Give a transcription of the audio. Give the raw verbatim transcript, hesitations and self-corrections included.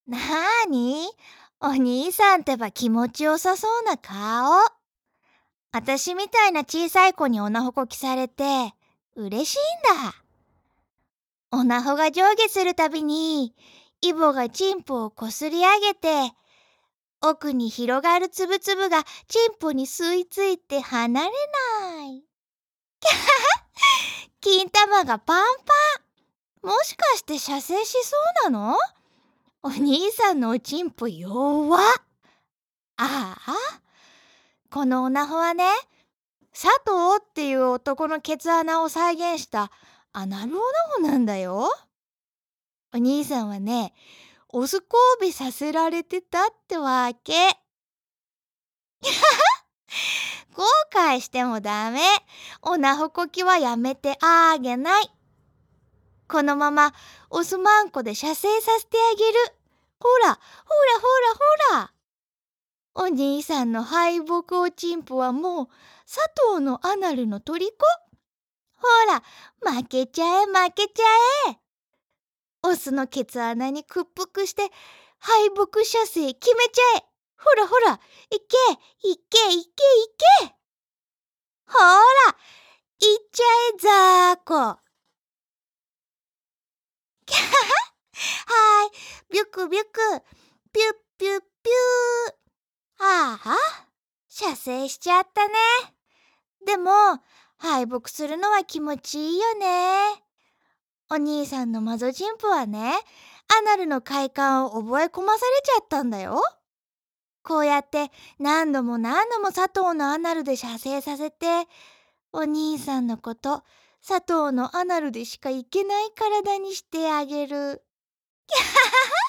なーに？お兄さんってば気持ちよさそうな顔。あたしみたいな小さい子にオナホコキされて嬉しいんだ。オナホが上下するたびにイボがチンポをこすり上げて、奥に広がるつぶつぶがチンポに吸い付いて離れない。金玉がパンパン。もしかして射精しそうなの？お兄さんのおちんぽ弱っ。ああ、このオナホはね、佐藤っていう男のケツ穴を再現したアナルオナホなんだよ。お兄さんはね、オス交尾させられてたってわけ。後悔してもダメ。オナホコキはやめてあげない。このままオスマンコで射精させてあげる。ほら、ほらほらほら。お兄さんの敗北おちんぽはもう佐藤のアナルの虜。ほら、負けちゃえ負けちゃえ。オスのケツ穴に屈服して敗北射精決めちゃえ。ほらほら、いけいけいけいけ。ほら、いっちゃえザーコ。はい、ビュクビュク、ピュッピュッピュー。ああ、射精しちゃったね。でも敗北するのは気持ちいいよね。お兄さんのマゾジンポはね、アナルの快感を覚え込まされちゃったんだよ。こうやって何度も何度も佐藤のアナルで射精させて、お兄さんのこと佐藤のアナルでしかいけない体にしてあげる。